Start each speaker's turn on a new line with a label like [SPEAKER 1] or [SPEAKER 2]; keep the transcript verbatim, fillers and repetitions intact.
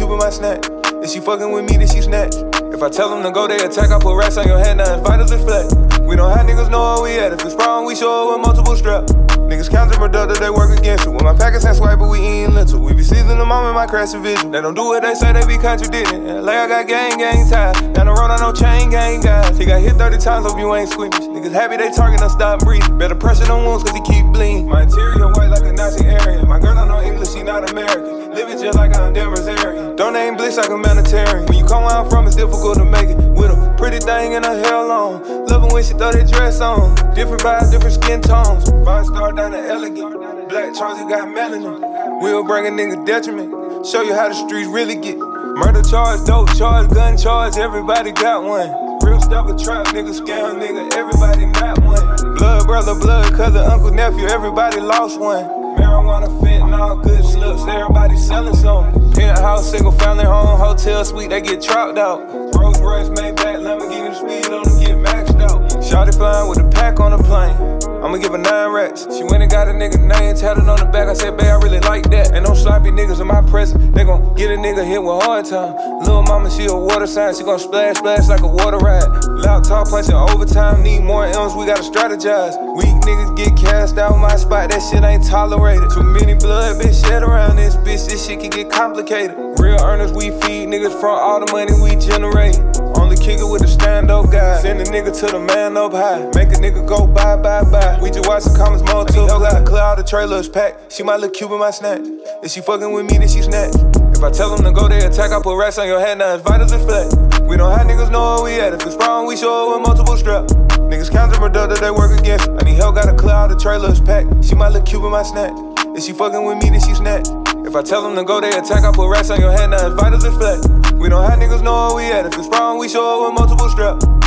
[SPEAKER 1] cube in my snack. If she fucking with me, then she snatch. If I tell them to go, they attack. I put racks on your head, now it's vitals is flat. We don't have niggas know where we at. If it's problem, we show up with multiple straps. Niggas counting productive, they work against it. When my packets ain't swipe, but we eatin' little. We be seizing the moment, my crash vision. They don't do what they say, they be contradicting. Like I got gang, gang ties. Down the road, I know chain gang guys. He got hit thirty times, hope you ain't squeamish. Niggas happy they talking, I stop breathing. Better pressure them wounds, cause he keep bleeding. My interior white like a Nazi Aryan. My girl don't know English, she not American. Living just like I'm Denver's area. Don't name bliss like a humanitarian. When you come where I'm from, it's difficult to make it. With a pretty thing in her hair long. Loving when she throw that dress on. Different vibes, different skin tones. Five star down to elegant. Black Charlie got melanin. We'll bring a nigga detriment. Show you how the streets really get. Murder charge, dope charge, gun charge, everybody got one. Real stuff a trap, nigga, scam, nigga, everybody not one. Blood brother, blood cousin, uncle, nephew, everybody lost one. Marijuana, fentanyl, good slips, everybody selling some. Penthouse, single family home, hotel suite, they get trout out. Rolls Royce, Maybach, Lamborghini, speed on them, get maxed out. Shawty flying with a pack on the plane. I'ma give her nine racks. She went and got a nigga name tatted on the back. I said, babe, I really like that. Ain't no sloppy niggas in my presence. They gon' get a nigga hit with hard time. Lil' mama, she a water sign. She gon' splash, splash like a water ride. Loud talk, punching overtime. Need more M's, we gotta strategize. Weak niggas get cast out my spot. That shit ain't tolerated. Too many blood been shed around this bitch. This shit can get complicated. Real earners, we feed niggas from all the money we generate. Only kick it with a stand-up guy. Send a nigga to the man up high. Make a nigga go bye, bye, bye. We just watch the comments multiply. Clear out the trailers packed. She might look cute in my snack. If she fucking with me, then she snatch. If I tell them to go, they attack. I put racks on your head, now it's vitals is flat. We don't have niggas know where we at. If it's problem, we show up with multiple straps. Niggas counting productive, they work against it. I need help, gotta clear out the trailers packed. She might look cute in my snack. If she fucking with me, then she snatch. If I tell them to go, they attack. I put racks on your head, now it's vitals is flat. We don't have niggas know where we at. If it's problem, we show up with multiple straps.